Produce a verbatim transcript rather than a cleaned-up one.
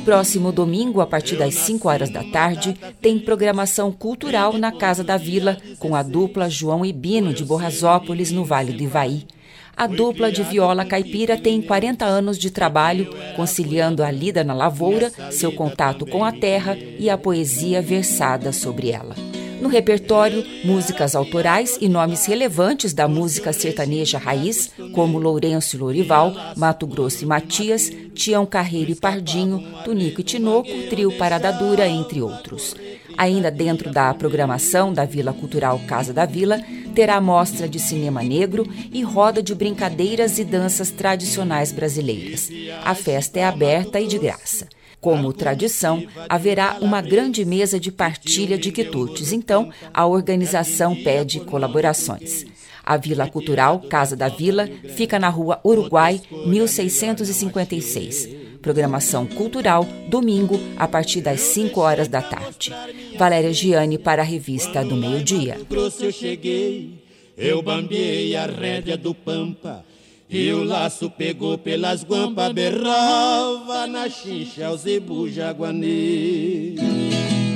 próximo domingo, a partir das cinco horas da tarde, tem programação cultural na Casa da Vila, com a dupla João e Bino, de Borrazópolis, no Vale do Ivaí. A dupla de viola caipira tem quarenta anos de trabalho, conciliando a lida na lavoura, seu contato com a terra e a poesia versada sobre ela. No repertório, músicas autorais e nomes relevantes da música sertaneja raiz, como Lourenço e Lorival, Mato Grosso e Matias, Tião Carreiro e Pardinho, Tunico e Tinoco, Trio Parada Dura, entre outros. Ainda dentro da programação da Vila Cultural Casa da Vila, terá mostra de cinema negro e roda de brincadeiras e danças tradicionais brasileiras. A festa é aberta e de graça. Como tradição, haverá uma grande mesa de partilha de quitutes, então a organização pede colaborações. A Vila Cultural Casa da Vila fica na Rua Uruguai, mil seiscentos e cinquenta e seis. Programação cultural, domingo, a partir das cinco horas da tarde. Valéria Giani para a Revista do Meio-Dia. Eu cheguei, eu bambiei a rédea do Pampa, e o laço pegou pelas guampas, berrava na chincha o zebu jaguanê.